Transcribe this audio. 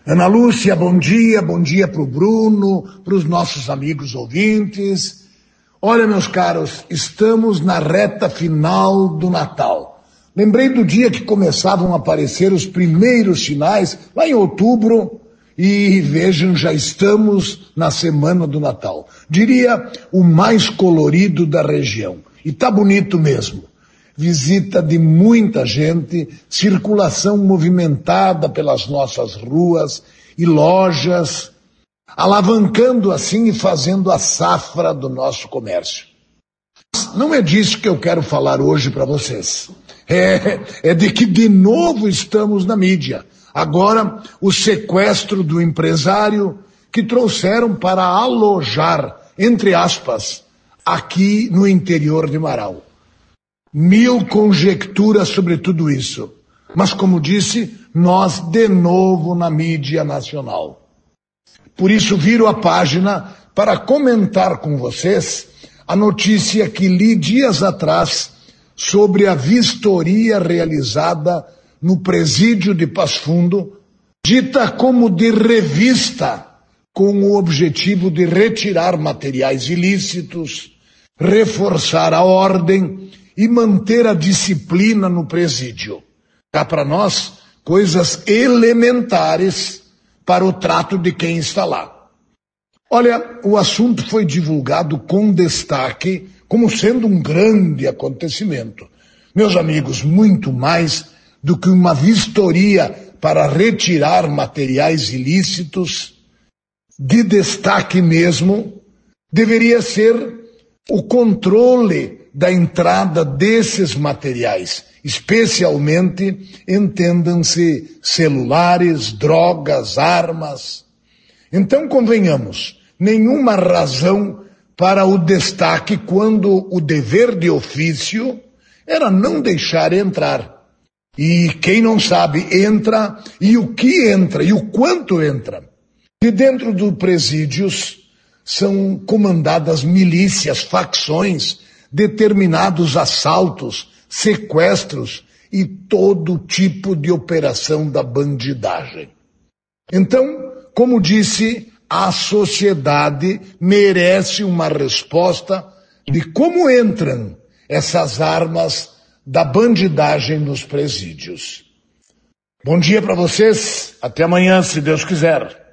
Ana Lúcia, bom dia para o Bruno, para os nossos amigos ouvintes. Olha, meus caros, estamos na reta final do Natal. Lembrei do dia que começavam a aparecer os primeiros sinais, lá em outubro, e vejam, já estamos na semana do Natal. Diria o mais colorido da região. E tá bonito mesmo. Visita de muita gente, circulação movimentada pelas nossas ruas e lojas, alavancando assim e fazendo a safra do nosso comércio. Mas não é disso que eu quero falar hoje para vocês. É de que de novo estamos na mídia. Agora, o sequestro do empresário que trouxeram para alojar, entre aspas, aqui no interior de Marau. Mil conjecturas sobre tudo isso. Mas, como disse, nós de novo na mídia nacional. Por isso, viro a página para comentar com vocês a notícia que li dias atrás sobre a vistoria realizada no presídio de Passo Fundo, dita como de revista, com o objetivo de retirar materiais ilícitos, reforçar a ordem e manter a disciplina no presídio. Cá para nós, coisas elementares para o trato de quem está lá. Olha, o assunto foi divulgado com destaque como sendo um grande acontecimento. Meus amigos, muito mais do que uma vistoria para retirar materiais ilícitos, de destaque mesmo, deveria ser o controle da entrada desses materiais, especialmente, entendam-se, celulares, drogas, armas. Então, convenhamos, nenhuma razão para o destaque quando o dever de ofício era não deixar entrar. E quem não sabe, entra, e o que entra, e o quanto entra. De dentro dos presídios são comandadas milícias, facções, determinados assaltos, sequestros e todo tipo de operação da bandidagem. Então, como disse, a sociedade merece uma resposta de como entram essas armas da bandidagem nos presídios. Bom dia para vocês, até amanhã, se Deus quiser.